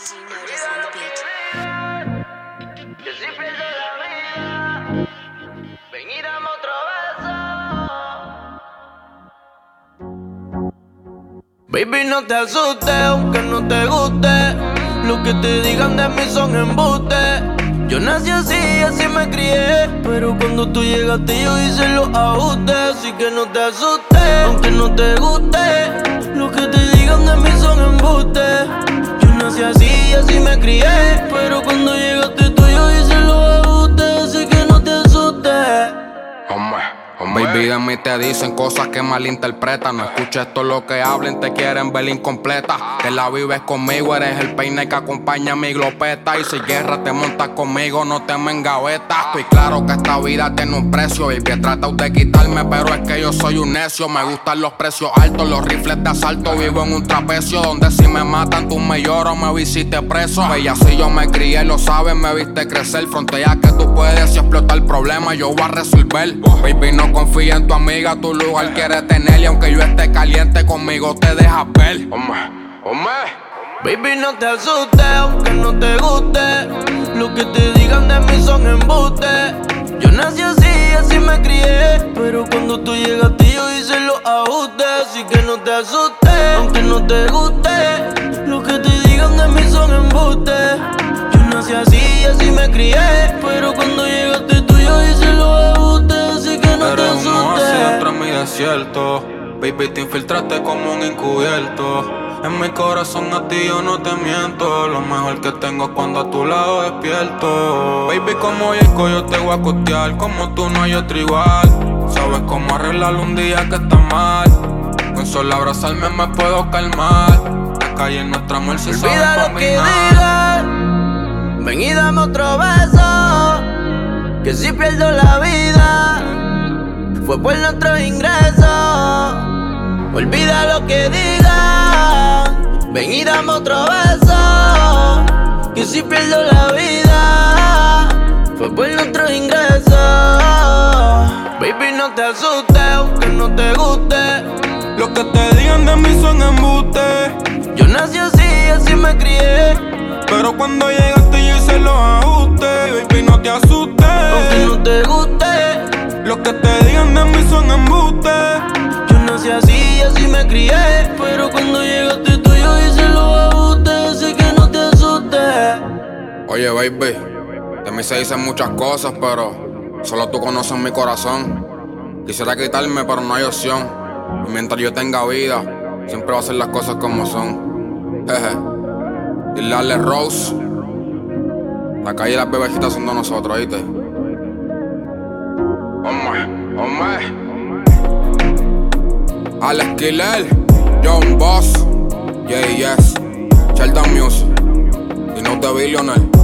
Que si pierdo la vida, ven y dame otro beso. Baby, no te asustes, aunque no te guste. Lo que te digan de mí son embustes. Yo nací así, así me crié. Pero cuando tú llegaste yo hice los ajustes. Así que no te asustes, aunque no te guste. Lo que te digan de mí son embustes. Yo nací así, así me crié. Pero cuando llegaste tú yo hice los ajustes. Así que no te asustes. Baby, de mí te dicen cosas que malinterpretan. No escuches todo lo que hablen, te quieren ver incompleta. Que la vives conmigo, eres el peine que acompaña a mi glopeta. Y si guerra te montas conmigo, no te me engavetas. Estoy claro que esta vida tiene un precio. Baby, he tratado de quitarme, pero es que yo soy un necio. Me gustan los precios altos, los rifles de asalto. Vivo en un trapecio donde si me matan tú me lloras o me visite preso. Bella, si yo me crié, lo sabes, me viste crecer. Frontera que tú puedes, si explota el problema yo voy a resolver. Baby, no confía en tu amiga, tu lugar quiere tener. Y aunque yo esté caliente, conmigo te dejas ver. Baby, no te asustes, aunque no te guste. Lo que te digan de mí son embustes. Yo nací así, así me crié. Pero cuando tú llegaste yo hice los ajustes. Así que no te asustes, aunque no te guste. Lo que te digan de mí son embustes. Yo nací así, así me crié. Pero cuando llegaste tú yo hice los ajustes. Así que no te asustes. Eres un oasis dentro de mi desierto. Baby, te infiltraste como un encubierto. En mi corazón a ti yo no te miento. Lo mejor que tengo es cuando a tu lado despierto. Baby, como Jacob yo te voy a costear. Como tú no hay otro igual. Sabes cómo arreglarlo un día que está mal. Con solo abrazarme me puedo calmar. La calle en nuestra amor se sabe olvida lo que combinar. digan, ven y dame otro beso. Que si pierdo la vida fue por nuestros ingresos. Olvida lo que digan, ven y dame otro beso. Que si pierdo la vida fue por nuestros ingresos. Baby, no te asustes, aunque no te guste. Lo que te digan de mí son embustes. Yo nací así, así me crié. Pero cuando llegaste yo hice los ajustes. Baby, no te asustes, aunque no te guste. Lo que te digan de mí son embustes. Yo nací así, así me crié. Pero cuando llegaste tú yo hice los ajustes. Así que no te asustes. Oye, baby, de mí se dicen muchas cosas, pero solo tú conoces mi corazón. Quisiera quitarme, pero no hay opción. Y mientras yo tenga vida, siempre voy a hacer las cosas como son. Jeje. Dile a Ale Rose, la calle y las bebecitas son de nosotros, ¿oíste? Alex Killer, John Boss, Yes, Sheldon Music, y no de Billionaire.